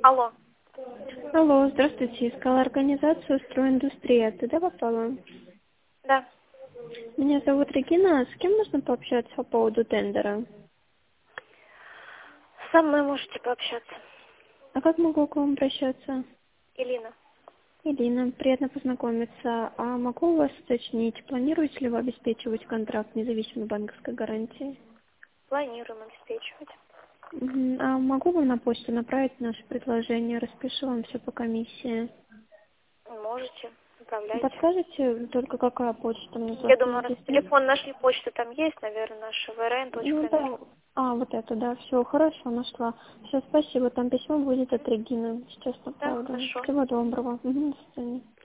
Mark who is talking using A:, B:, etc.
A: Алло.
B: Алло, здравствуйте. Искала организацию «Стройиндустрия». Туда попала?
A: Да.
B: Меня зовут Регина. С кем можно пообщаться по поводу тендера?
A: Со мной можете пообщаться.
B: А как могу к вам обращаться?
A: Ирина.
B: Ирина, приятно познакомиться. А могу у вас уточнить, планируете ли вы обеспечивать контракт независимой банковской гарантии?
A: Планируем обеспечивать.
B: А могу вам на почту направить наше предложение? Распишу вам все по комиссии.
A: Можете. Отправляйте.
B: Подскажете только, какая почта? Мне
A: Я
B: просто
A: думаю, раз
B: здесь...
A: телефон нашей почты там есть, наверное, наша
B: Ну
A: vrn.nl.
B: да. Вот это, да, все, хорошо, нашла. Все, спасибо, там письмо будет от Регины. Сейчас
A: Да,
B: направлю.
A: хорошо.
B: Всего доброго. До свидания.